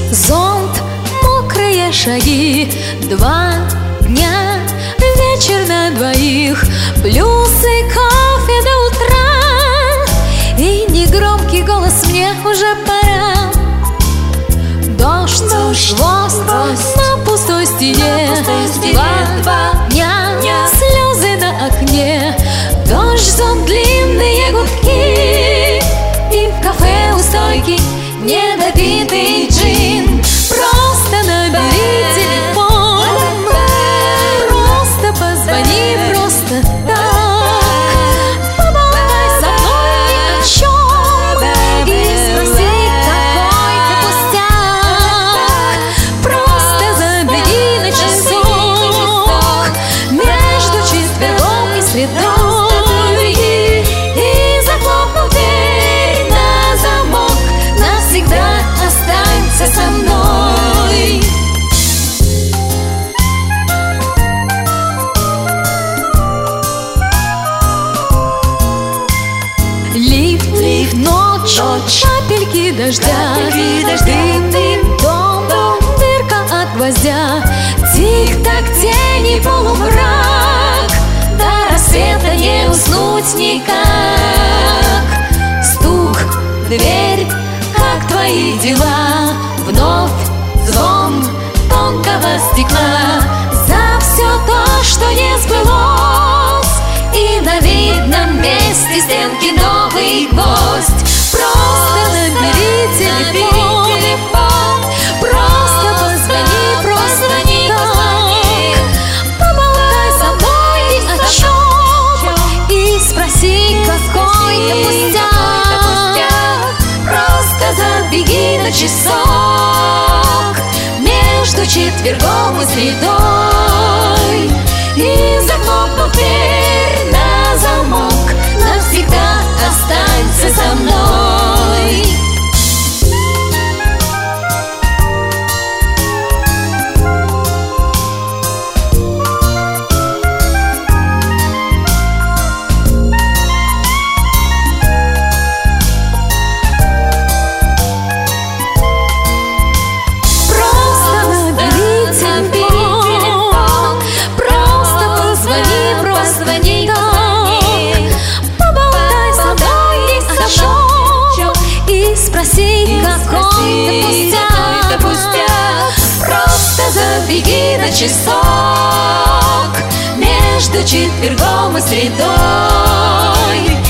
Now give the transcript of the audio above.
Зонт, мокрые шаги, 2 дня, вечер на двоих, плюсы, кофе до утра. И негромкий голос: мне уже пора. Дождь, гвоздь на пустой стене, 2 дня, слезы на окне. Дождь, зонт, длинные гудки, и в кафе у стойки недопитый джин. Просто набери телефон, просто позвони, просто так. Поболтай со мной ни о чем и спроси какой-то пустяк. Просто забеги на часок между четвергом и средой, и захлопнув дверь на замок, навсегда останься со мной. Лифт, ночь, капельки дождя, дым, дом, дырка от гвоздя. Тик-так, тени, полумрак, до рассвета не уснуть никак. Стук в дверь: как твои дела? Вновь звон тонкого стекла. За все то, что не сбылось, и на видном месте стенки новый гвоздь. Просто набери телефон, просто позвони так. Поболтай со мной ни о чем и спроси какой-то пустяк. Просто забеги на часок между четвергом и средой, и захлопнув дверь на замок, навсегда останься со мной. Спроси какой-то пустяк. Просто забеги на часок между четвергом и средой,